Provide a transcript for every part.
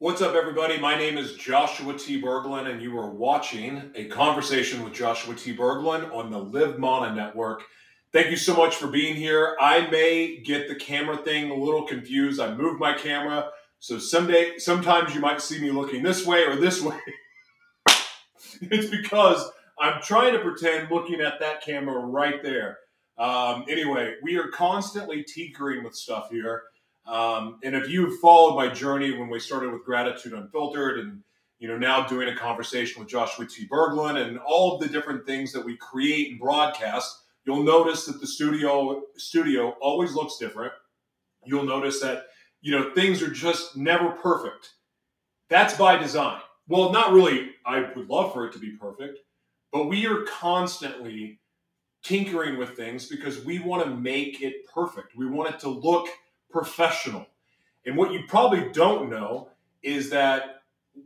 What's up, everybody? My name is Joshua T. Berglund, and you are watching a conversation with Joshua T. Berglund on the Live Mana Network. Thank you so much for being here. I may get the camera thing a little confused. I moved my camera, so sometimes you might see me looking this way or this way. It's because I'm trying to pretend looking at that camera right there. Anyway, we are constantly tinkering with stuff here. And if you've followed my journey when we started with Gratitude Unfiltered and now doing a conversation with Joshua T. Berglund and all of the different things that we create and broadcast, you'll notice that the studio always looks different. You'll notice that things are just never perfect. That's by design. Well, not really. I would love for it to be perfect, but we are constantly tinkering with things because we want to make it perfect. We want it to look professional. And what you probably don't know is that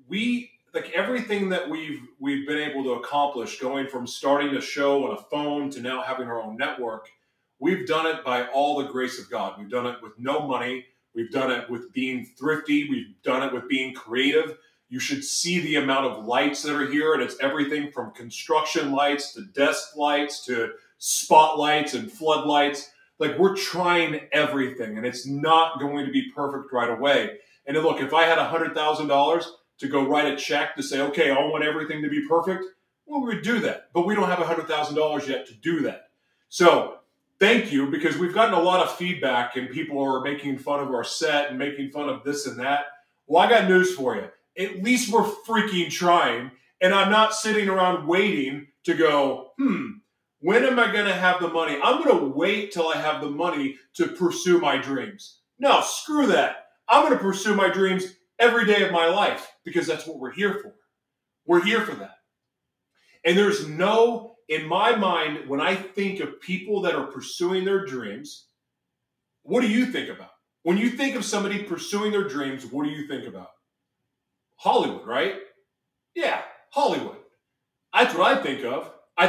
everything that we've been able to accomplish, going from starting a show on a phone to now having our own network, we've done it by all the grace of God. We've done it with no money. We've done it with being thrifty. We've done it with being creative. You should see the amount of lights that are here, and it's everything from construction lights to desk lights to spotlights and floodlights. Like, we're trying everything, and it's not going to be perfect right away. And look, if I had $100,000 to go write a check to say, okay, I want everything to be perfect, well, we would do that. But we don't have $100,000 yet to do that. So thank you, because we've gotten a lot of feedback, and people are making fun of our set and making fun of this and that. Well, I got news for you. At least we're freaking trying, and I'm not sitting around waiting to go, when am I going to have the money? I'm going to wait till I have the money to pursue my dreams. No, screw that. I'm going to pursue my dreams every day of my life because that's what we're here for. We're here for that. And there's in my mind, when I think of people that are pursuing their dreams, what do you think about? When you think of somebody pursuing their dreams, what do you think about? Hollywood, right? Yeah, Hollywood. That's what I think of.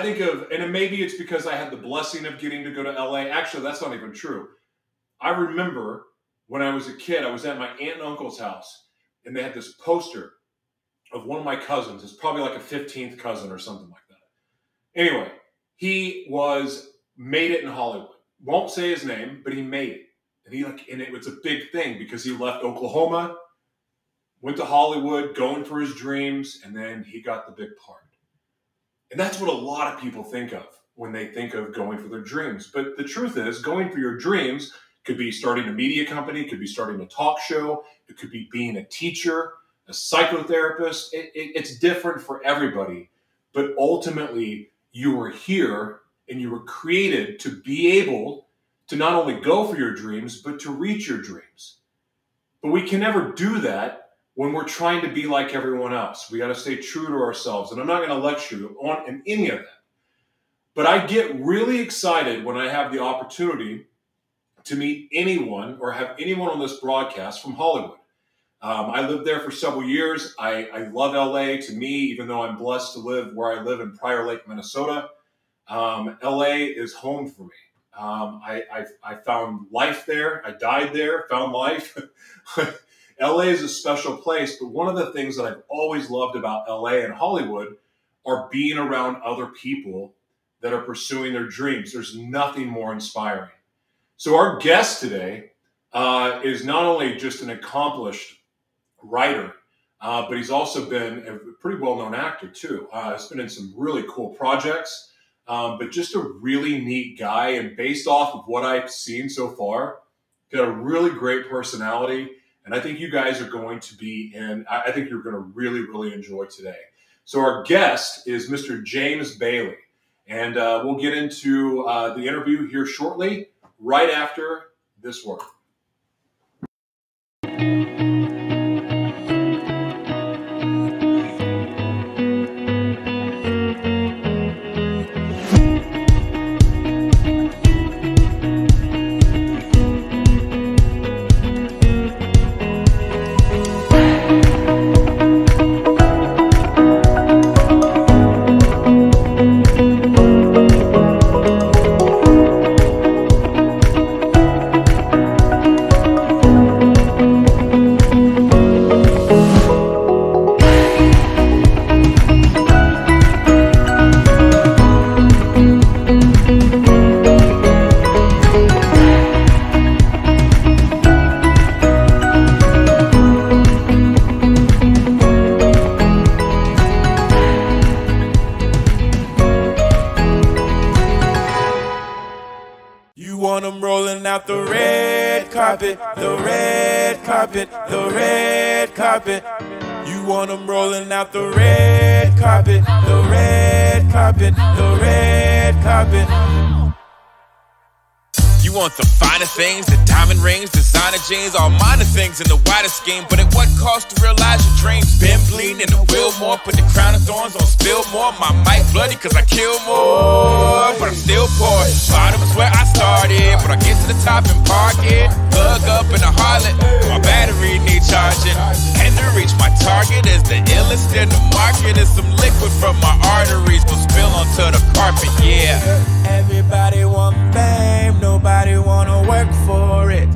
And maybe it's because I had the blessing of getting to go to LA. Actually, that's not even true. I remember when I was a kid, I was at my aunt and uncle's house, and they had this poster of one of my cousins. It's probably like a 15th cousin or something like that. Anyway, he made it in Hollywood. Won't say his name, but he made it. And it was a big thing because he left Oklahoma, went to Hollywood, going for his dreams, and then he got the big part. And that's what a lot of people think of when they think of going for their dreams. But the truth is, going for your dreams could be starting a media company, could be starting a talk show, it could be being a teacher, a psychotherapist. It's different for everybody. But ultimately, you were here and you were created to be able to not only go for your dreams, but to reach your dreams. But we can never do that when we're trying to be like everyone else. We got to stay true to ourselves. And I'm not going to lecture you on any of that. But I get really excited when I have the opportunity to meet anyone or have anyone on this broadcast from Hollywood. I lived there for several years. I love LA. To me, even though I'm blessed to live where I live in Prior Lake, Minnesota, LA is home for me. I found life there. I died there, found life. LA is a special place, but one of the things that I've always loved about LA and Hollywood are being around other people that are pursuing their dreams. There's nothing more inspiring. So our guest today is not only just an accomplished writer, but he's also been a pretty well-known actor too. He's been in some really cool projects, but just a really neat guy. And based off of what I've seen so far, got a really great personality. And I think you guys are going to I think you're going to really, really enjoy today. So our guest is Mr. James Bailey. And we'll get into the interview here shortly, right after this word. carpet, the red carpet, the red carpet. You want them rolling out the red carpet, the red carpet, the red carpet. You want the finer things, the diamond rings, designer jeans, all minor things in the wider scheme. But at what cost to realize your dreams? Been bleeding in the Wilmore, put the crown of thorns on Spillmore. My mic bloody cause I kill more, but I'm still poor. Bottom is where I started, but I get to the top and park it. Plug up in a Harlot, my battery need charging. And to reach my target is the illest in the market. Is some liquid from my arteries will spill onto the carpet, yeah. Everybody want fame, nobody wanna work for it.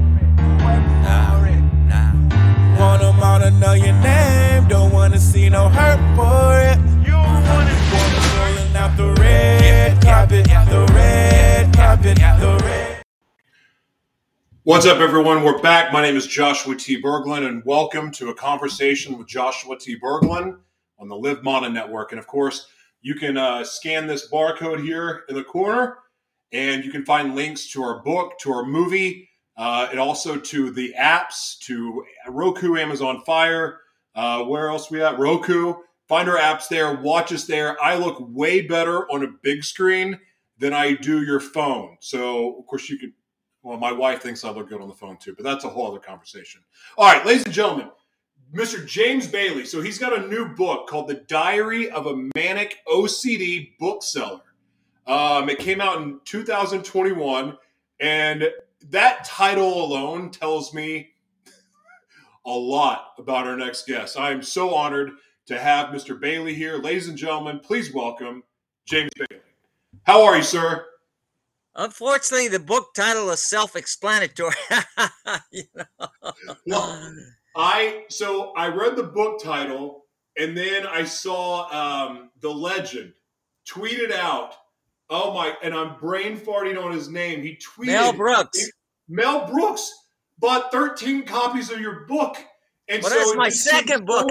Want them all to know your name, don't wanna see no hurt for it. You want them rolling out the red carpet, the red carpet, the red. What's up, everyone? We're back. My name is Joshua T. Berglund, and welcome to a conversation with Joshua T. Berglund on the Live Mana Network. And of course, you can scan this barcode here in the corner, and you can find links to our book, to our movie, and also to the apps, to Roku, Amazon Fire. Where else we at? Roku. Find our apps there. Watch us there. I look way better on a big screen than I do your phone. So, of course, you could. Well, my wife thinks I look good on the phone too, but that's a whole other conversation. All right, ladies and gentlemen, Mr. James Bailey. So he's got a new book called The Diary of a Manic OCD Bookseller. It came out in 2021, and that title alone tells me a lot about our next guest. I am so honored to have Mr. Bailey here. Ladies and gentlemen, please welcome James Bailey. How are you, sir? Unfortunately, the book title is self-explanatory. You know? Well, I read the book title, and then I saw the legend tweeted out. Oh my! And I'm brain farting on his name. He tweeted Mel Brooks. Mel Brooks bought 13 copies of your book, and well, so that's my second book.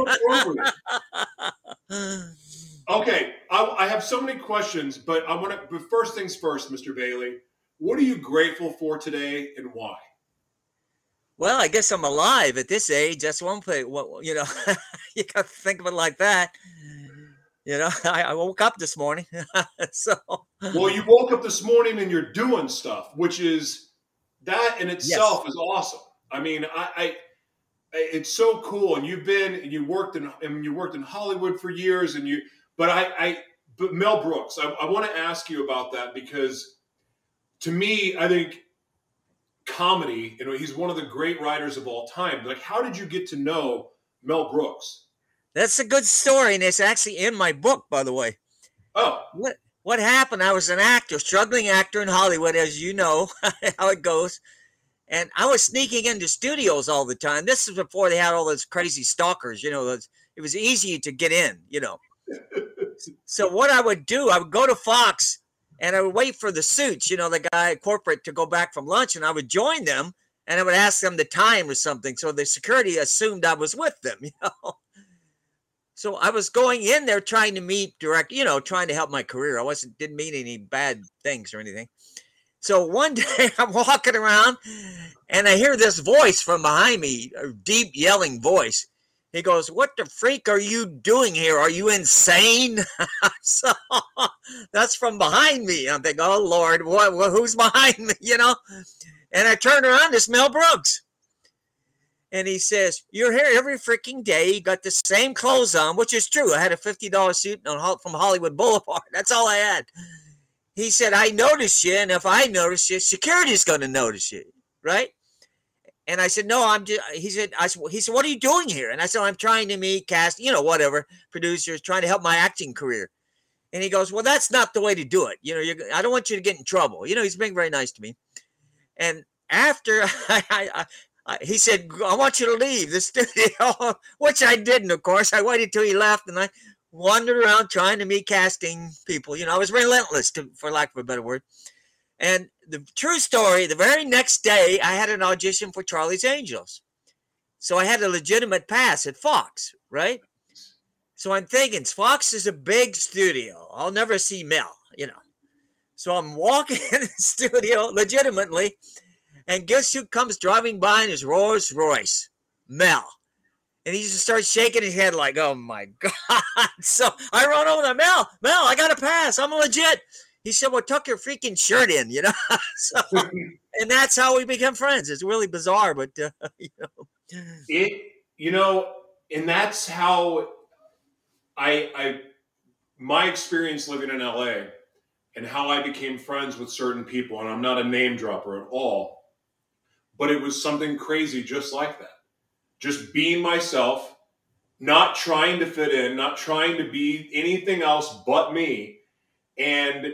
Okay, I have so many questions, but I want to. But first things first, Mr. Bailey. What are you grateful for today, and why? Well, I guess I'm alive at this age. That's one thing. What you know, you got to think of it like that. You know, I woke up this morning, so. Well, you woke up this morning and you're doing stuff, which is that in itself is awesome. I mean, I it's so cool, and you worked in Hollywood for years, but Mel Brooks, I want to ask you about that because to me, I think comedy, you know, he's one of the great writers of all time. Like, how did you get to know Mel Brooks? That's a good story, and it's actually in my book, by the way. Oh. What happened? I was an actor, struggling actor in Hollywood, as you know how it goes. And I was sneaking into studios all the time. This is before they had all those crazy stalkers, you know. It was easy to get in, you know. So what I would do, I would go to Fox, and I would wait for the suits, you know, the guy at corporate to go back from lunch, and I would join them, and I would ask them the time or something. So the security assumed I was with them, you know. So I was going in there trying to meet trying to help my career. Didn't mean any bad things or anything. So one day I'm walking around and I hear this voice from behind me, a deep yelling voice. He goes, "What the freak are you doing here? Are you insane?" So that's from behind me. I'm thinking, oh Lord, who's behind me? You know? And I turn around, it's Mel Brooks. And he says, "You're here every freaking day. You got the same clothes on," which is true. I had a $50 suit from Hollywood Boulevard. That's all I had. He said, "I noticed you, and if I notice you, security's going to notice you, right?" And I said, "No, I'm just." He said, "What are you doing here?" And I said, "I'm trying to meet producers, trying to help my acting career." And he goes, "Well, that's not the way to do it. You know, I don't want you to get in trouble." You know, he's being very nice to me. And after he said, "I want you to leave the studio," which I didn't, of course. I waited till he left, and I wandered around trying to meet casting people. You know, I was relentless, for lack of a better word. And the true story, the very next day, I had an audition for Charlie's Angels. So I had a legitimate pass at Fox, right? So I'm thinking, Fox is a big studio. I'll never see Mel, you know. So I'm walking in the studio legitimately, And guess who comes driving by in his Rolls Royce? Mel. And he just starts shaking his head like, oh my God. So I run over there, Mel, I got to pass. I'm legit. He said, well, tuck your freaking shirt in, So, and that's how we become friends. It's really bizarre, but, And that's how my experience living in LA and how I became friends with certain people, and I'm not a name dropper at all, but it was something crazy just like that. Just being myself, not trying to fit in, not trying to be anything else but me. And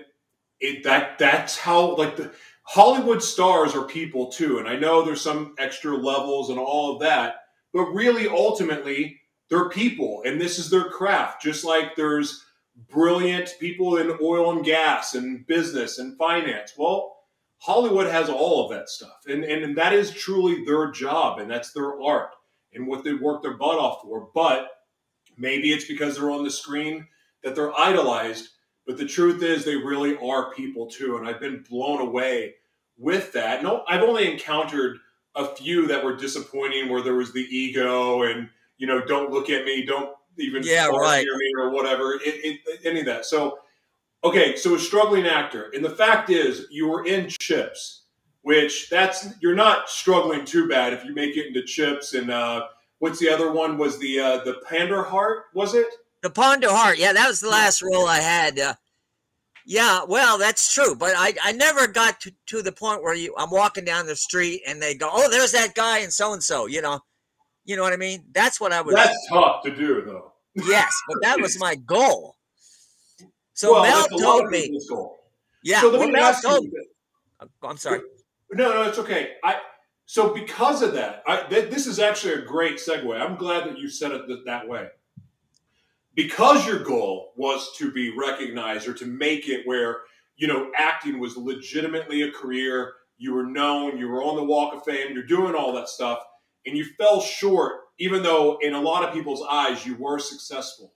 that's how, like, the Hollywood stars are people too. And I know there's some extra levels and all of that, but really ultimately they're people and this is their craft. Just like there's brilliant people in oil and gas and business and finance. Well, Hollywood has all of that stuff. And that is truly their job, and that's their art and what they work their butt off for. But maybe it's because they're on the screen that they're idolized. But the truth is they really are people too. And I've been blown away with that. No, I've only encountered a few that were disappointing where there was the ego and, don't look at me, don't even hear me or whatever, any of that. So, okay, so a struggling actor. And the fact is you were in Chips, which you're not struggling too bad if you make it into Chips. And what's the other one? Was the Panderheart, was it? The Panderheart, yeah, that was the last role I had. Yeah, well, that's true, but I never got to the point where I'm walking down the street and they go, oh, there's that guy and so-and-so, you know what I mean? That's what I was. That's tough to do, though. Yes, but that was my goal. So Mel told me. Yeah, so Mel told me. I'm sorry. No, it's okay. So because of that, this is actually a great segue. I'm glad that you said it that way. Because your goal was to be recognized or to make it where, acting was legitimately a career, you were known, you were on the Walk of Fame, you're doing all that stuff, and you fell short, even though in a lot of people's eyes you were successful.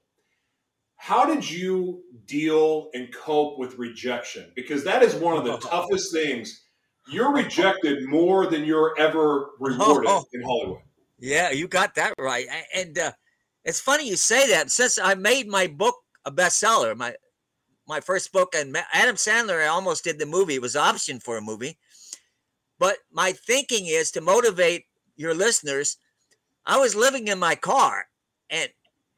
How did you deal and cope with rejection? Because that is one of the toughest things. You're rejected more than you're ever rewarded in Hollywood. Yeah, you got that right. And it's funny you say that. Since I made my book a bestseller, my first book, and Adam Sandler, I almost did the movie. It was optioned for a movie. But my thinking is to motivate your listeners. I was living in my car, and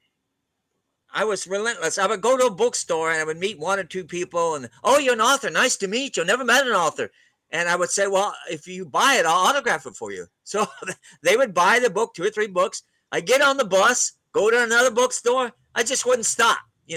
I was relentless. I would go to a bookstore, and I would meet one or two people, and, oh, you're an author. Nice to meet you. Never met an author. And I would say, well, if you buy it, I'll autograph it for you. So they would buy the book, 2 or 3 books. I get on the bus, go to another bookstore. I just wouldn't stop,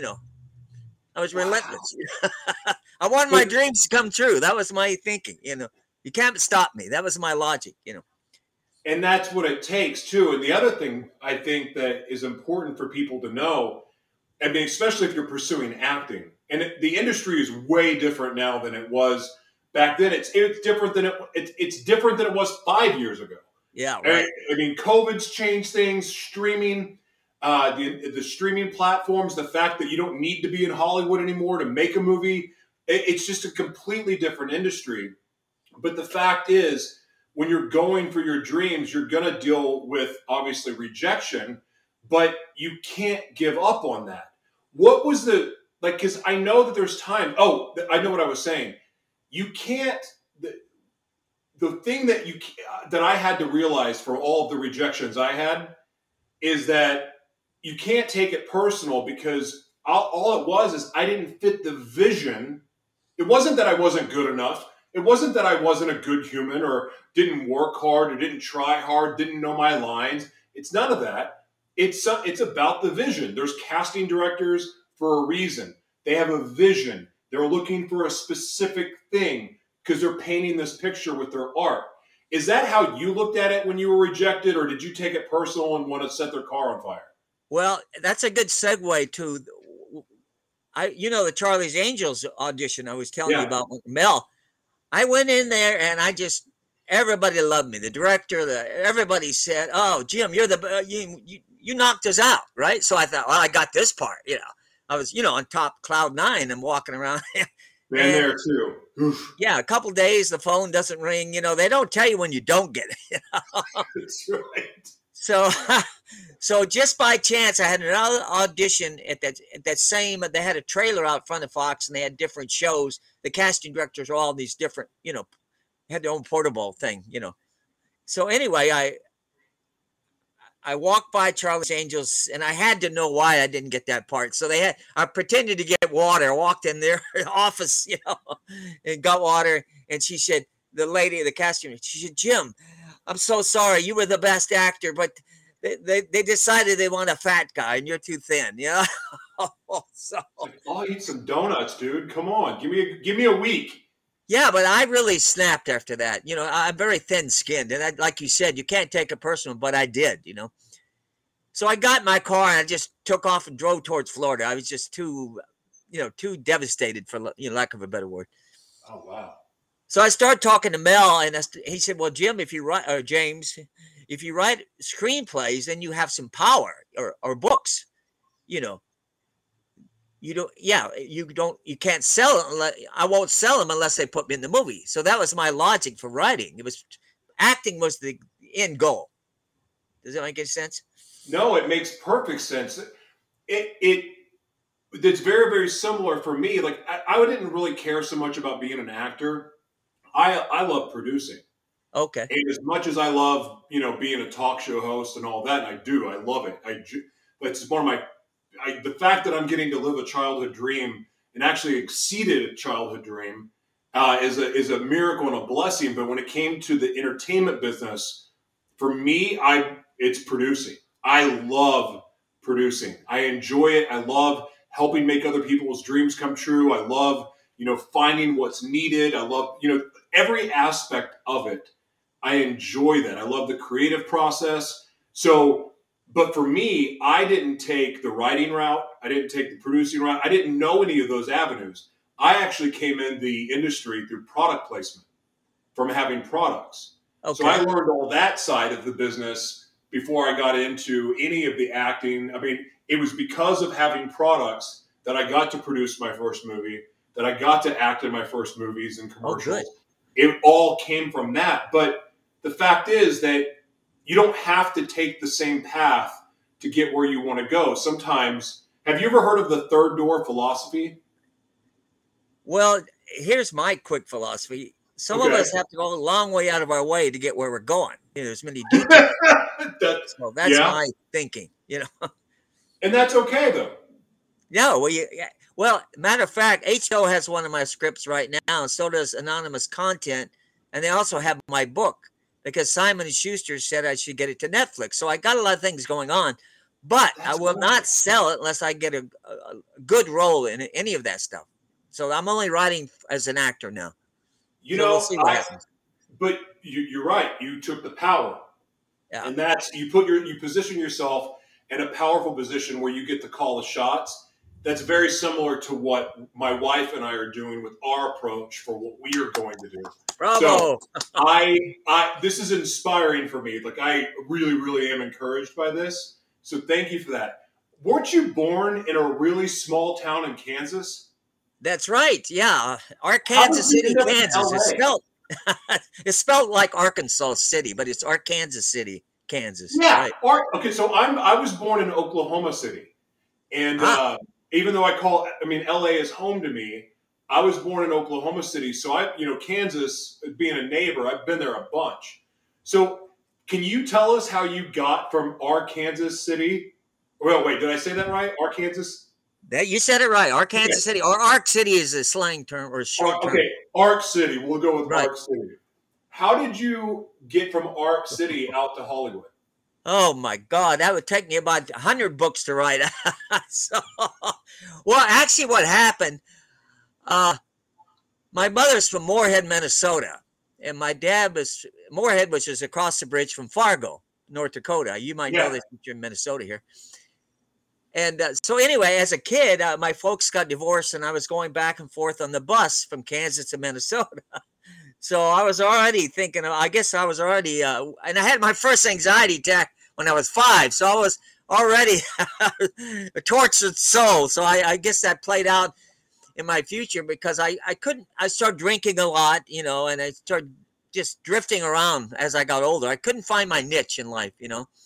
I was relentless. I wanted my dreams to come true. That was my thinking, You can't stop me. That was my logic, And that's what it takes, too. And the other thing I think that is important for people to know, I mean, especially if you're pursuing acting, and the industry is way different now than it was back then. It's different than it's different than it was 5 years ago. Yeah, right. I mean, COVID's changed things. Streaming, the streaming platforms, the fact that you don't need to be in Hollywood anymore to make a movie, it's just a completely different industry. But the fact is, when you're going for your dreams, you're going to deal with, obviously, rejection, but you can't give up on that. What was because I know that there's time. Oh, I know what I was saying. You can't, the thing that I had to realize for all of the rejections I had is that you can't take it personal, because all it was is I didn't fit the vision. It wasn't that I wasn't good enough. It wasn't that I wasn't a good human or didn't work hard or didn't try hard, didn't know my lines. It's none of that. It's about the vision. There's casting directors for a reason. They have a vision. They're looking for a specific thing because they're painting this picture with their art. Is that how you looked at it when you were rejected, or did you take it personal and want to set their car on fire? Well, that's a good segue to, the Charlie's Angels audition I was telling you about with Mel. I went in there and everybody loved me. The director, everybody said, "Oh, Jim, you're you knocked us out," right? So I thought, well, I got this part, I was, on top cloud 9 and walking around. Been And there too. Oof. yeah, a couple days the phone doesn't ring. They don't tell you when you don't get it. That's right. So, so just by chance, I had another audition at that same. They had a trailer out front of Fox, and they had different shows. The casting directors were all these different, had their own portable thing. So anyway, I walked by Charlie's Angels, and I had to know why I didn't get that part. So I pretended to get water. I walked in their office, and got water. And she said, the casting, she said, "Jim, I'm so sorry. You were the best actor, but they decided they want a fat guy, and you're too thin." So I'll eat some donuts, dude. Come on, give me a week. yeah, but I really snapped after that. I'm very thin-skinned, and like you said, you can't take it personal, but I did. So I got in my car and I just took off and drove towards Florida. I was just too devastated, for lack of a better word. Oh wow. So I started talking to Mel, and he said, "Well, Jim, James, if you write screenplays, then you have some power, or books. You can't sell it. I won't sell them unless they put me in the movie." So that was my logic for writing. Acting was the end goal. Does that make any sense? No, it makes perfect sense. It's very, very similar for me. Like I didn't really care so much about being an actor. I love producing. Okay. And as much as I love, being a talk show host and all that, and I do, I love it. It's one of the fact that I'm getting to live a childhood dream and actually exceeded a childhood dream is a miracle and a blessing. But when it came to the entertainment business, for me, it's producing. I love producing. I enjoy it. I love helping make other people's dreams come true. I love, finding what's needed. I love, every aspect of it. I enjoy that. I love the creative process. So, but for me, I didn't take the writing route. I didn't take the producing route. I didn't know any of those avenues. I actually came in the industry through product placement, from having products. Okay. So I learned all that side of the business before I got into any of the acting. I mean, it was because of having products that I got to produce my first movie, that I got to act in my first movies and commercials. Good. It all came from that. But the fact is that you don't have to take the same path to get where you want to go. Sometimes, have you ever heard of the third door philosophy? Well, here's my quick philosophy. Some of us have to go a long way out of our way to get where we're going. There's many details. So that's my thinking, And that's okay, though. No, well, matter of fact, HBO has one of my scripts right now, and so does Anonymous Content, and they also have my book, because Simon & Schuster said I should get it to Netflix. So I got a lot of things going on, but I will not sell it unless I get a good role in any of that stuff. So I'm only writing as an actor now. We'll see what happens. But you're right. You took the power, and that's you position yourself in a powerful position where you get to call the shots. That's very similar to what my wife and I are doing with our approach for what we are going to do. Bravo! So this is inspiring for me. Like I really, really am encouraged by this. So thank you for that. Weren't you born in a really small town in Kansas? That's right. Yeah, Arkansas City, Kansas. It's spelled like Arkansas City, but it's Arkansas City, Kansas. Yeah. Right. Okay. So I was born in Oklahoma City, and even though LA is home to me, I was born in Oklahoma City. So Kansas being a neighbor, I've been there a bunch. So can you tell us how you got from Arkansas City? Well, wait, did I say that right? Arkansas. You said it right. Arkansas City, or Ark City is a slang term or a short term. Okay, Ark City. We'll go with Ark City. How did you get from Ark City out to Hollywood? Oh my God, that would take me about 100 books to write. Well, actually, what happened? My mother's from Moorhead, Minnesota, and my dad was Moorhead, which is across the bridge from Fargo, North Dakota. You might know this if you're in Minnesota here. And so anyway, as a kid, my folks got divorced, and I was going back and forth on the bus from Kansas to Minnesota. So I was already thinking, and I had my first anxiety attack when I was 5. So I was already a tortured soul. So I guess that played out. in my future because I couldn't. I started drinking a lot, and I started just drifting around as I got older. I couldn't find my niche in life,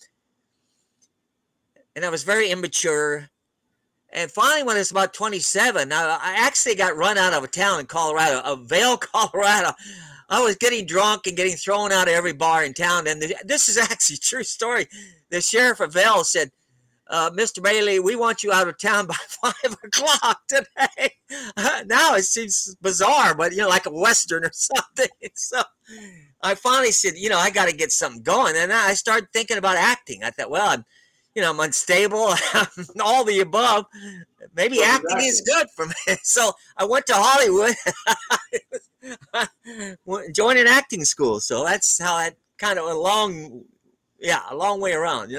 and I was very immature. And finally, when I was about 27, I actually got run out of a town in Colorado, Vail, Colorado. I was getting drunk and getting thrown out of every bar in town. And this is actually a true story. The sheriff of Vail said, Mr. Bailey, we want you out of town by 5 o'clock today. Now it seems bizarre, but, like a Western or something. So I finally said, I got to get something going. And I started thinking about acting. I thought, well, I'm unstable, all the above. Maybe acting is good for me. So I went to Hollywood, joined an acting school. So that's how I kind of a long way around,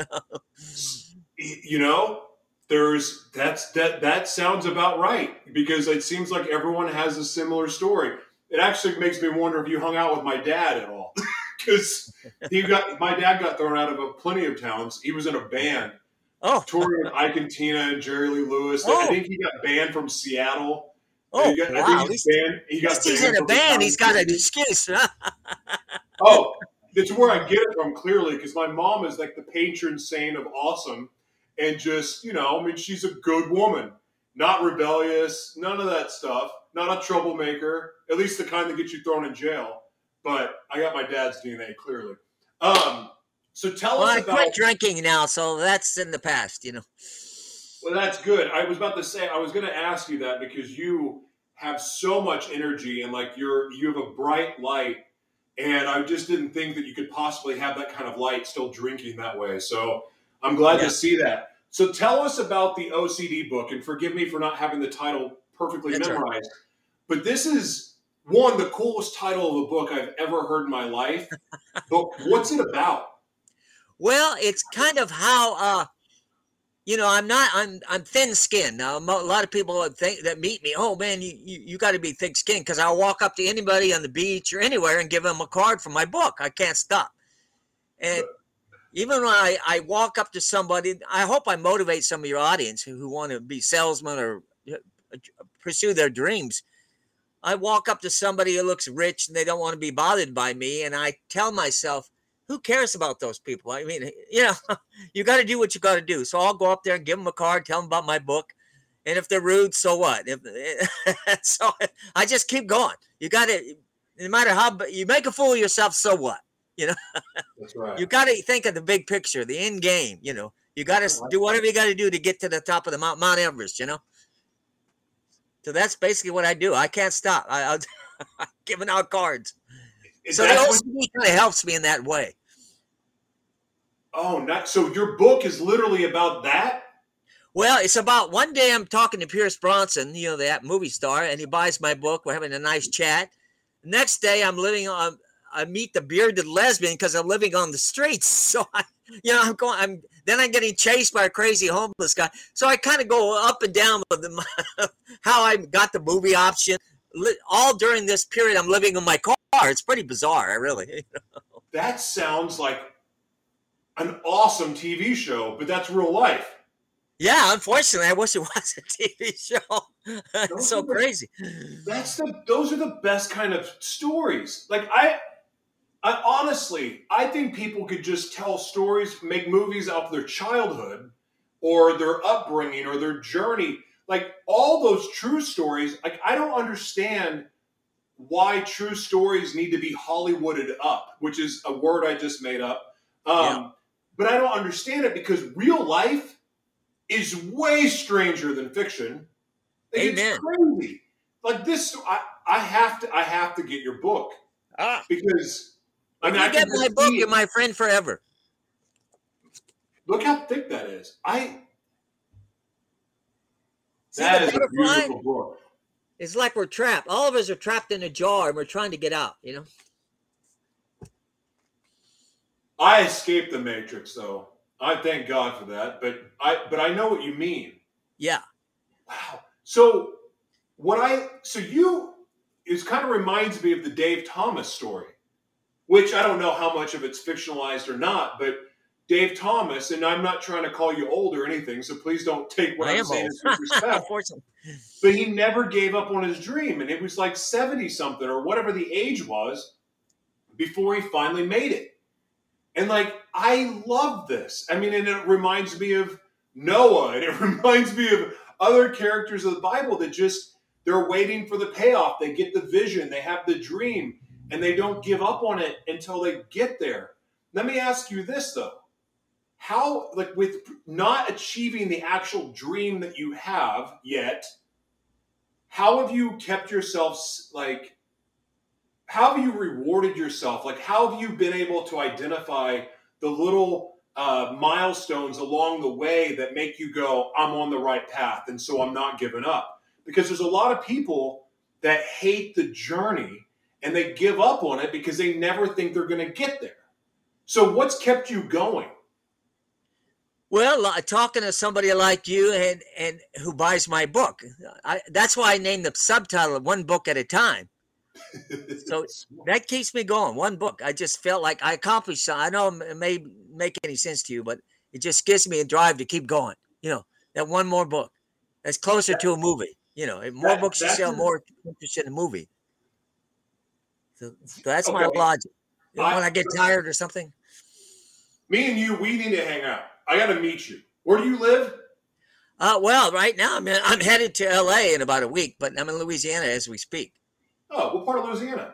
That sounds about right, because it seems like everyone has a similar story. It actually makes me wonder if you hung out with my dad at all. Because my dad got thrown out of plenty of towns. He was in a band, touring with Ike and Tina and Jerry Lee Lewis. I think he got banned from Seattle. Wow! He's in a band. He's got an excuse. It's where I get it from, clearly, because my mom is like the patron saint of awesome, and just she's a good woman, not rebellious, none of that stuff, not a troublemaker, at least the kind that gets you thrown in jail. But I got my dad's DNA, clearly. So tell us about... I quit drinking now, so that's in the past, Well, that's good. I was about to say, I was going to ask you that because you have so much energy and you have a bright light, and I just didn't think that you could possibly have that kind of light still drinking that way. So I'm glad to see that. So tell us about the OCD book, and forgive me for not having the title perfectly memorized. Right. But this is... the coolest title of a book I've ever heard in my life. But what's it about? Well, it's kind of how, I'm thin-skinned. Now, a lot of people that meet me, oh man, you got to be thick-skinned, because I'll walk up to anybody on the beach or anywhere and give them a card for my book. I can't stop. And even when I walk up to somebody, I hope I motivate some of your audience who want to be salesmen or pursue their dreams. I walk up to somebody who looks rich and they don't want to be bothered by me. And I tell myself, who cares about those people? I mean, you got to do what you got to do. So I'll go up there and give them a card, tell them about my book. And if they're rude, so what? So I just keep going. You got to, no matter how, you make a fool of yourself, so what? That's right. You got to think of the big picture, the end game, You got to do whatever you got to do to get to the top of the Mount Everest, So that's basically what I do. I can't stop. I'm giving out cards. So the OCD kind of helps me in that way. So your book is literally about that? Well, it's about one day I'm talking to Pierce Bronson, that movie star, and he buys my book. We're having a nice chat. Next day I meet the bearded lesbian because I'm living on the streets. So I'm getting chased by a crazy homeless guy. So I kind of go up and down with how I got the movie option. All during this period, I'm living in my car. It's pretty bizarre, really. That sounds like an awesome TV show, but that's real life. Yeah, unfortunately, I wish it was a TV show. It's so crazy. Those are the best kind of stories. I honestly, I think people could just tell stories, make movies of their childhood or their upbringing or their journey. All those true stories, I don't understand why true stories need to be Hollywooded up, which is a word I just made up. But I don't understand it because real life is way stranger than fiction. Amen. It's crazy. This, I have to get your book because if you get my book, you're my friend forever. Look how thick that is. That is a beautiful book. It's like we're trapped. All of us are trapped in a jar and we're trying to get out, I escaped the Matrix, though. I thank God for that. But I know what you mean. Yeah. Wow. So it kind of reminds me of the Dave Thomas story, which I don't know how much of it's fictionalized or not, but Dave Thomas, and I'm not trying to call you old or anything, so please don't take what I I'm am saying old. as disrespect. Unfortunately. But he never gave up on his dream, and it was like 70 something or whatever the age was before he finally made it. And like, I love this. I mean, and it reminds me of Noah, and it reminds me of other characters of the Bible that just, they're waiting for the payoff. They get the vision, they have the dream, and they don't give up on it until they get there. Let me ask you this though. How, like, with not achieving the actual dream that you have yet, how have you kept yourself, like, how have you rewarded yourself? Like, how have you been able to identify the little milestones along the way that make you go, I'm on the right path, and so I'm not giving up? Because there's a lot of people that hate the journey and they give up on it because they never think they're going to get there. So what's kept you going? Well, talking to somebody like you and who buys my book, that's why I named the subtitle "One Book at a Time." So that keeps me going. One book. I just felt like I accomplished something. I know it may make any sense to you, but it just gives me a drive to keep going. That one more book. That's closer to a movie. More books you sell, more interest in a movie. So that's my logic. When I get tired or something. Me and you, we need to hang out. I got to meet you. Where do you live? Well, right now I'm headed to LA in about a week, but I'm in Louisiana as we speak. Oh, what part of Louisiana?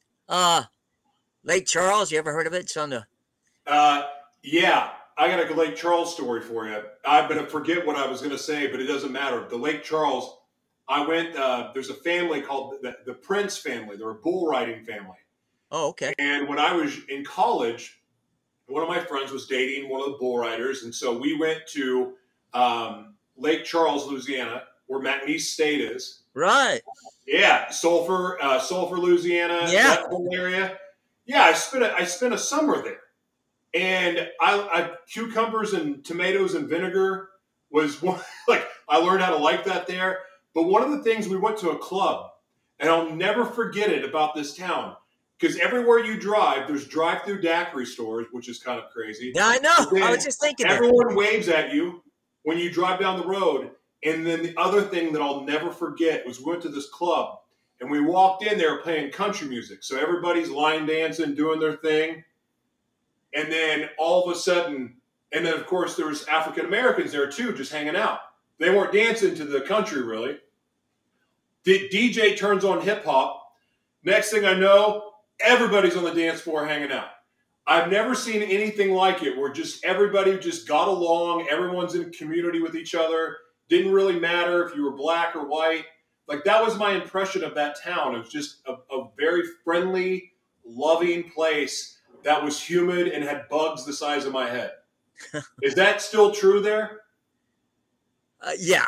Lake Charles. You ever heard of it? It's on the. Yeah, I got a Lake Charles story for you. I'm gonna forget what I was gonna say, but it doesn't matter. The Lake Charles. I went. There's a family called the Prince family. They're a bull riding family. Oh, okay. And when I was in college, one of my friends was dating one of the bull riders, and so we went to Lake Charles, Louisiana, where McNeese State is. Right. Yeah, Sulphur, Louisiana, that whole area. Yeah, I spent a summer there, and I cucumbers and tomatoes and vinegar was one, like, I learned how to like that there. But one of the things, we went to a club, and I'll never forget it about this town. Because everywhere you drive, there's drive-through daiquiri stores, which is kind of crazy. Yeah, I know. I was just thinking everyone waves at you when you drive down the road. And then the other thing that I'll never forget was we went to this club, and we walked in there playing country music. So everybody's line dancing, doing their thing. And then all of a sudden, and then of course there was African Americans there too, just hanging out. They weren't dancing to the country really. The DJ turns on hip hop. Next thing I know, everybody's on the dance floor hanging out. I've never seen anything like it, where just everybody just got along. Everyone's in community with each other. Didn't really matter if you were black or white. Like, that was my impression of that town. It was just a very friendly, loving place that was humid and had bugs the size of my head. Is that still true there? Yeah.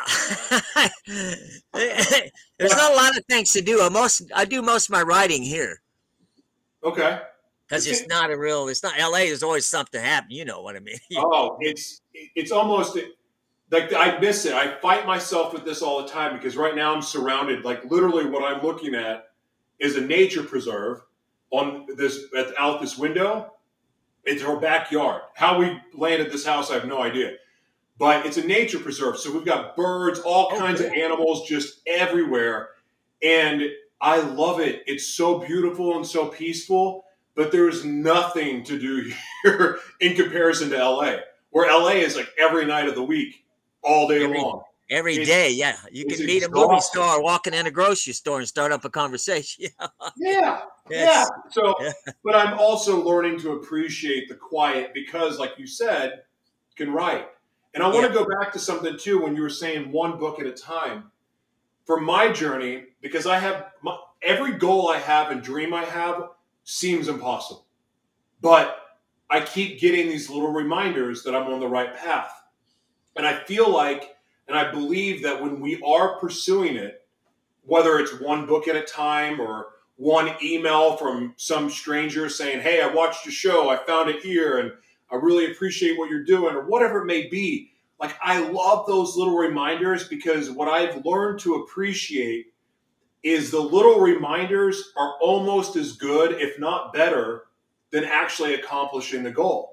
There's not a lot of things to do. I do most of my writing here. Okay. Because it's not LA, there's always something happening. You know what I mean? Oh, it's almost like, I miss it. I fight myself with this all the time, because right now I'm surrounded, like, literally what I'm looking at is a nature preserve out this window. It's our backyard. How we landed this house, I have no idea. But it's a nature preserve. So we've got birds, all kinds of animals just everywhere. And I love it. It's so beautiful and so peaceful, but there's nothing to do here in comparison to LA, where LA is like every night of the week, all day long. Every day, yeah. You can meet a movie star walking in a grocery store and start up a conversation. Yeah. So, but I'm also learning to appreciate the quiet, because, like you said, you can write. And I want to go back to something too, when you were saying one book at a time. For my journey, because I have every goal I have and dream I have seems impossible. But I keep getting these little reminders that I'm on the right path. And I feel like, and I believe that when we are pursuing it, whether it's one book at a time or one email from some stranger saying, hey, I watched your show, I found it here, and I really appreciate what you're doing, or whatever it may be. Like, I love those little reminders, because what I've learned to appreciate is the little reminders are almost as good, if not better, than actually accomplishing the goal.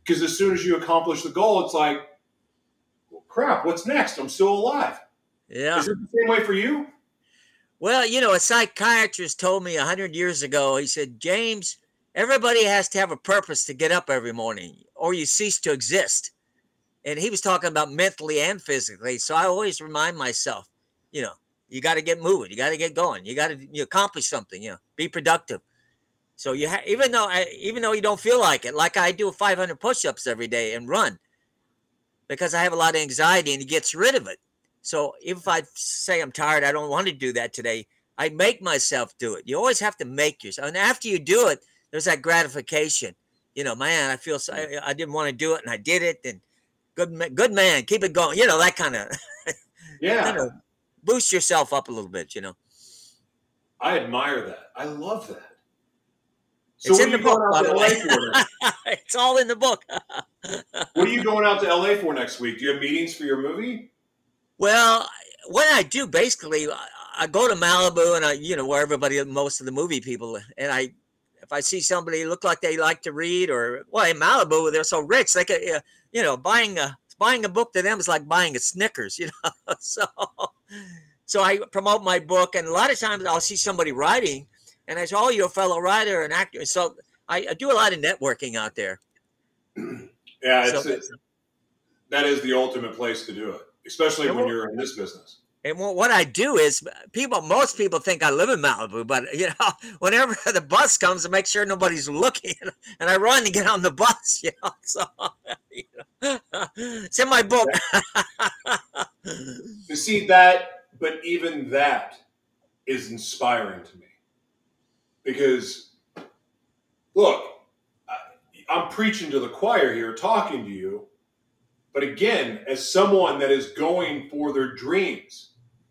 Because as soon as you accomplish the goal, it's like, well, crap, what's next? I'm still alive. Yeah. Is it the same way for you? Well, a psychiatrist told me 100 years ago, he said, James, everybody has to have a purpose to get up every morning or you cease to exist. And he was talking about mentally and physically. So I always remind myself, you got to get moving. You got to get going. You got to accomplish something, be productive. So even though you don't feel like it, like I do 500 push-ups every day and run because I have a lot of anxiety and it gets rid of it. So if I say I'm tired, I don't want to do that today, I make myself do it. You always have to make yourself. And after you do it, there's that gratification. Man, I feel so, I didn't want to do it and I did it. And good man, keep it going. That kind of, kind of boost yourself up a little bit, I admire that. I love that. So it's in the book, by the way. For it's all in the book. What are you going out to LA for next week? Do you have meetings for your movie? Well, what I do basically, I go to Malibu and where most of the movie people, and if I see somebody look like they like to read in Malibu, they're so rich, they could, buying a book to them is like buying a Snickers, So I promote my book, and a lot of times I'll see somebody writing, and I say, "Oh, you're a fellow writer and actor." So I do a lot of networking out there. Yeah, that is the ultimate place to do it, especially when you're in this business. And what I do is most people think I live in Malibu, but whenever the bus comes, I make sure nobody's looking, and I run to get on the bus. So it's in my book. You see that, but even that is inspiring to me because, look, I'm preaching to the choir here, talking to you, but again, as someone that is going for their dreams.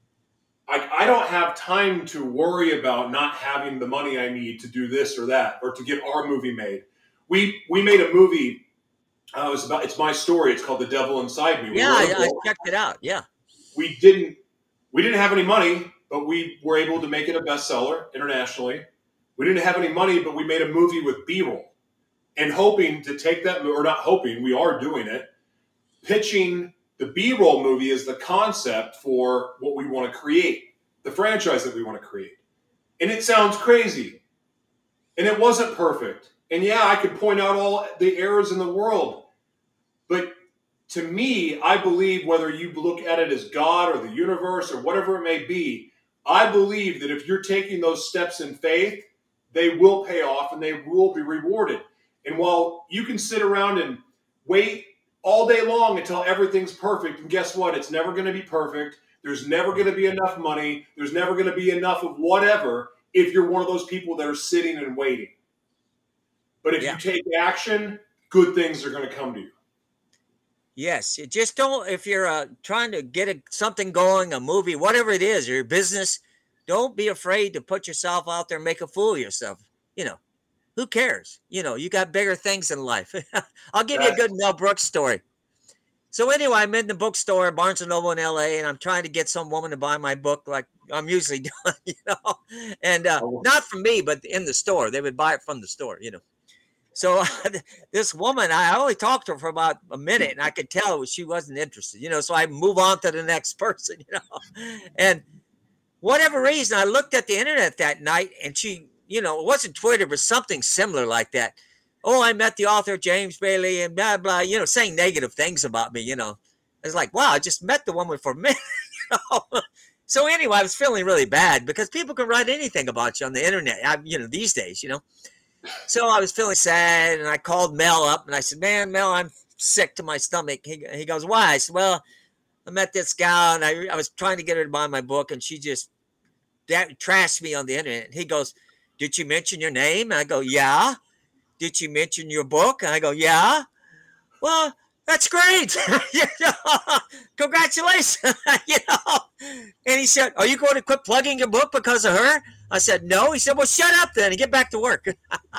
I don't have time to worry about not having the money I need to do this or that or to get our movie made. We made a movie. It's my story. It's called The Devil Inside Me. Yeah, I checked it out. Yeah. We didn't have any money, but we were able to make it a bestseller internationally. We didn't have any money, but we made a movie with B-roll and hoping to take that, or not hoping, we are doing it, pitching the B-roll movie is the concept for what we want to create, the franchise that we want to create. And it sounds crazy. And it wasn't perfect. And yeah, I could point out all the errors in the world. But to me, I believe whether you look at it as God or the universe or whatever it may be, I believe that if you're taking those steps in faith, they will pay off and they will be rewarded. And while you can sit around and wait all day long until everything's perfect. And guess what? It's never going to be perfect. There's never going to be enough money. There's never going to be enough of whatever if you're one of those people that are sitting and waiting. But if you take action, good things are going to come to you. Yes. You just don't, if you're trying to get something going, a movie, whatever it is, or your business, don't be afraid to put yourself out there and make a fool of yourself. Who cares? You got bigger things in life. I'll give you a good Mel Brooks story. So anyway, I'm in the bookstore, Barnes & Noble in LA, and I'm trying to get some woman to buy my book like I'm usually doing, and not from me, but in the store. They would buy it from the store, So this woman, I only talked to her for about a minute, and I could tell she wasn't interested, so I move on to the next person, And whatever reason, I looked at the internet that night, and she, it wasn't Twitter, but something similar like that. Oh, I met the author, James Bailey, and blah, blah, saying negative things about me, It's like, wow, I just met the woman for a minute, So anyway, I was feeling really bad because people can write anything about you on the internet, these days, So I was feeling sad, and I called Mel up, and I said, man, Mel, I'm sick to my stomach. He goes, why? I said, well, I met this gal, and I was trying to get her to buy my book, and she just trashed me on the internet. He goes, did you mention your name? And I go, yeah. Did you mention your book? And I go, yeah. Well, that's great. Congratulations. And he said, are you going to quit plugging your book because of her? I said, no. He said, well, shut up then and get back to work.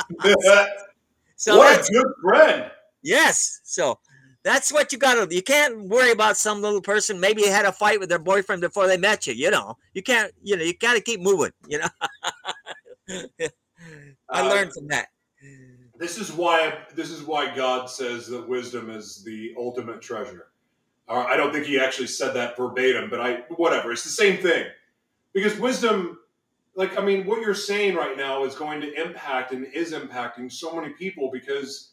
So what a good friend. Yes. So that's what you got to do. You can't worry about some little person. Maybe they had a fight with their boyfriend before they met you. You can't, you got to keep moving, I learned from that. This is why God says that wisdom is the ultimate treasure. I don't think he actually said that verbatim, but whatever. It's the same thing because wisdom, like I mean, what you're saying right now is going to impact and is impacting so many people because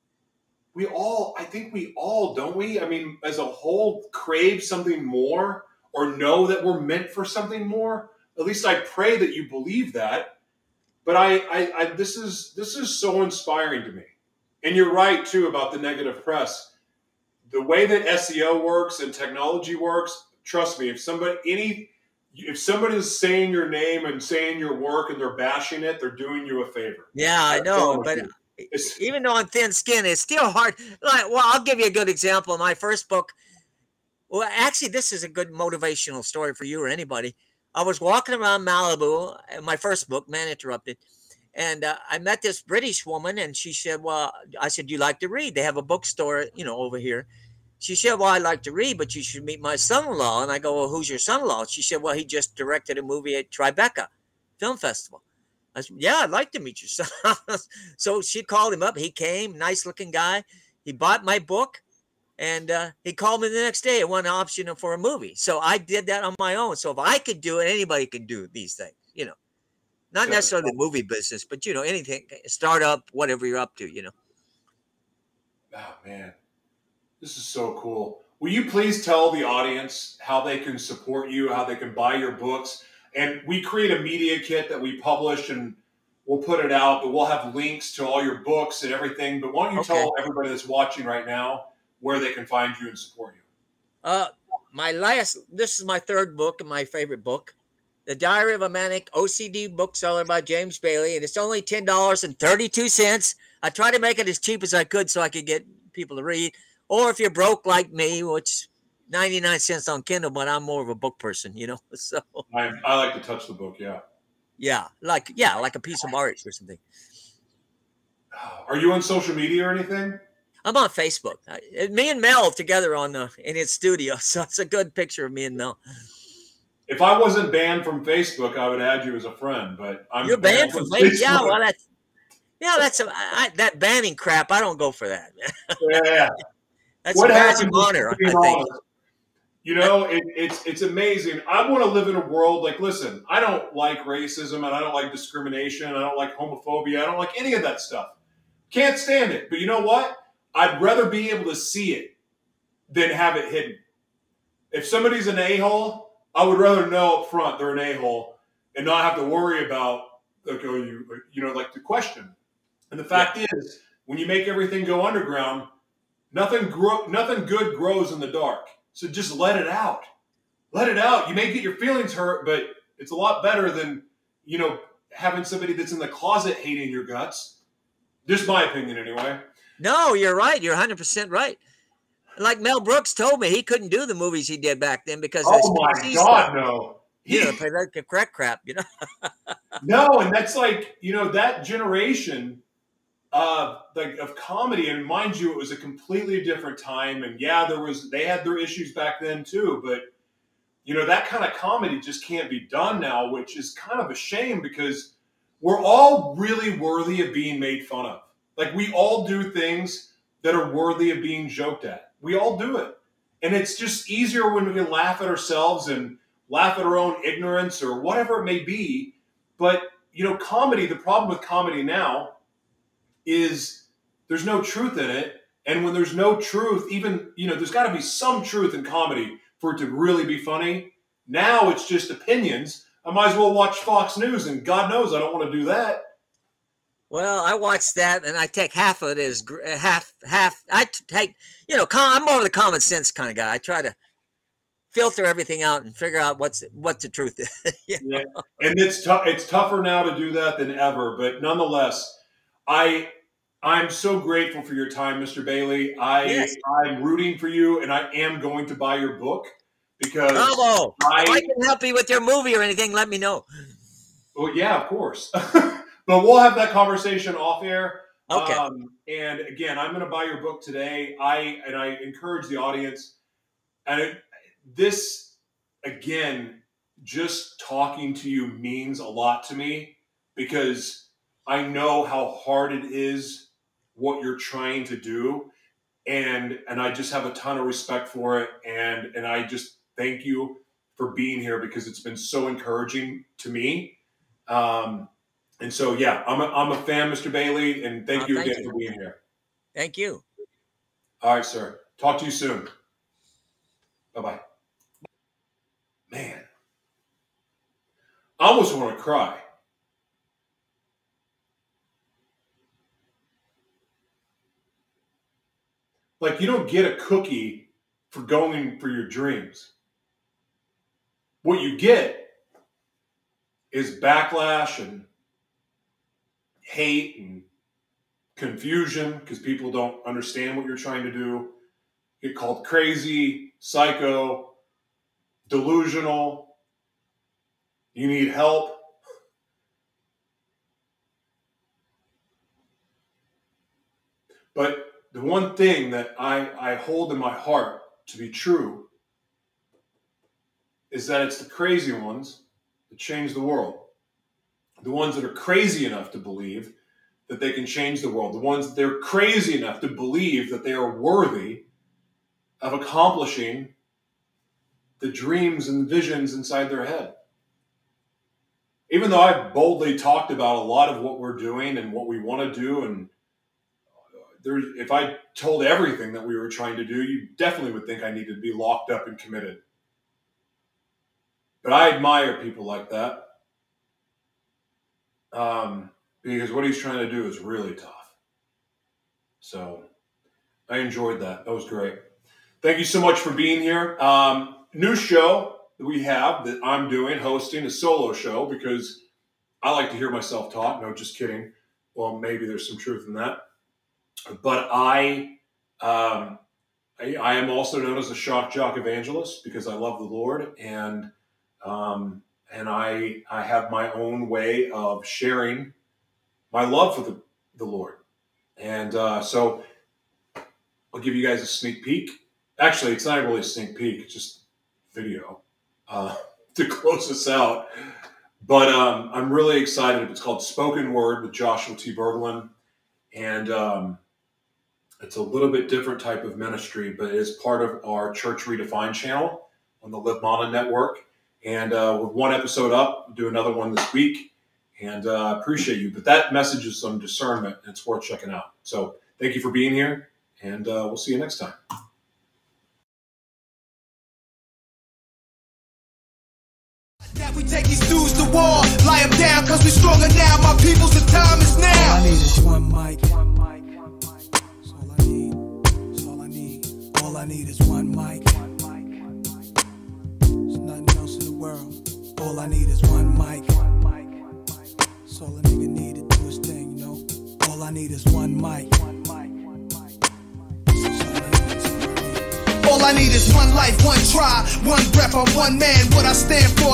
I think we all, don't we? I mean, as a whole, crave something more or know that we're meant for something more. At least I pray that you believe that. But this is so inspiring to me. And you're right too about the negative press. The way that SEO works and technology works, trust me, if somebody is saying your name and saying your work and they're bashing it, they're doing you a favor. Yeah, I know, but even though I'm thin skinned, it's still hard. Like, well, I'll give you a good example. My first book. Well, actually, this is a good motivational story for you or anybody. I was walking around Malibu, my first book, Man Interrupted, and I met this British woman, and she said, "Well," I said, "Do you like to read? They have a bookstore, over here." She said, "Well, I like to read, but you should meet my son-in-law." And I go, "Well, who's your son-in-law?" She said, "Well, he just directed a movie at Tribeca Film Festival." I said, "Yeah, I'd like to meet your son." So she called him up. He came, nice-looking guy. He bought my book, and he called me the next day and won an option for a movie. So I did that on my own. So if I could do it, anybody can do these things, Not necessarily the movie business, but, anything, startup, whatever you're up to. Oh, man. This is so cool. Will you please tell the audience how they can support you, how they can buy your books? And we create a media kit that we publish and we'll put it out, but we'll have links to all your books and everything. But why don't you tell everybody that's watching right now where they can find you and support you? This is my third book and my favorite book, The Diary of a Manic OCD Bookseller by James Bailey. And it's only $10.32. I try to make it as cheap as I could so I could get people to read. Or if you're broke like me, which 99 cents on Kindle, but I'm more of a book person, So I like to touch the book, yeah. Yeah, like a piece of art or something. Are you on social media or anything? I'm on Facebook. Me and Mel together in his studio, so it's a good picture of me and Mel. If I wasn't banned from Facebook, I would add you as a friend. But you're banned from Facebook. Yeah, well, that's that banning crap. I don't go for that. Yeah. That's a badge of honor, I think. It's amazing. I want to live in a world like, listen, I don't like racism and I don't like discrimination. I don't like homophobia. I don't like any of that stuff. Can't stand it. But you know what? I'd rather be able to see it than have it hidden. If somebody's an a-hole, I would rather know up front they're an a-hole and not have to worry about, like the question. And the fact is, when you make everything go underground, nothing good grows in the dark. So just let it out. Let it out. You may get your feelings hurt, but it's a lot better than, having somebody that's in the closet hating your guts. Just my opinion anyway. No, you're right. You're 100% right. Like Mel Brooks told me, he couldn't do the movies he did back then because oh my God, no. Play like a crack, No, and that's like, that generation of comedy, and mind you, it was a completely different time, and yeah, they had their issues back then too, but that kind of comedy just can't be done now, which is kind of a shame because we're all really worthy of being made fun of. Like, we all do things that are worthy of being joked at. We all do it. And it's just easier when we can laugh at ourselves and laugh at our own ignorance or whatever it may be. But, comedy, the problem with comedy now is there's no truth in it. And when there's no truth, even, there's got to be some truth in comedy for it to really be funny. Now it's just opinions. I might as well watch Fox News, and God knows I don't want to do that. Well, I watch that, and I take half of it as half. I take, I'm more of the common sense kind of guy. I try to filter everything out and figure out what the truth is. Yeah, and it's tougher now to do that than ever. But nonetheless, I'm so grateful for your time, Mr. Bailey. I'm rooting for you, and I am going to buy your book because if I can help you with your movie or anything, let me know. Well, yeah, of course. But we'll have that conversation off air. Okay. And again, I'm going to buy your book today. I encourage the audience. And this, again, just talking to you means a lot to me because I know how hard it is what you're trying to do. And I just have a ton of respect for it. And I just thank you for being here because it's been so encouraging to me. And so, yeah, I'm a fan, Mr. Bailey, and thank you again for being here. Thank you. All right, sir. Talk to you soon. Bye-bye. Man, I almost want to cry. Like, you don't get a cookie for going for your dreams. What you get is backlash and hate and confusion because people don't understand what you're trying to do. You get called crazy, psycho, delusional. You need help. But the one thing that I hold in my heart to be true is that it's the crazy ones that change the world. The ones that are crazy enough to believe that they can change the world. The ones that they're crazy enough to believe that they are worthy of accomplishing the dreams and visions inside their head. Even though I've boldly talked about a lot of what we're doing and what we want to do, and if I told everything that we were trying to do, you definitely would think I needed to be locked up and committed. But I admire people like that because what he's trying to do is really tough. So I enjoyed that. That was great. Thank you so much for being here. New show that we have that I'm doing, hosting a solo show because I like to hear myself talk. No, just kidding. Well, maybe there's some truth in that. But I am also known as a shock jock evangelist because I love the Lord, and I have my own way of sharing my love for the Lord. And so I'll give you guys a sneak peek. Actually, it's not really a sneak peek; it's just video to close us out. But I'm really excited. It's called Spoken Word with Joshua T. Berglund, and it's a little bit different type of ministry, but it is part of our Church Redefined channel on the Live Mana Network. And with one episode up, we'll do another one this week. And I appreciate you. But that message is some discernment, and it's worth checking out. So thank you for being here, and we'll see you next time. That we take these dudes to war, lie them down, cause we stronger now. My people's, the time is now. All I need is one mic. That's all I need. That's all I need. All I need is one mic. There's nothing else in the world. All I need is one mic. That's all a nigga need to do his thing, you know. All I need is one mic. All I need is one life, one try, one breath, I'm one man. What I stand for.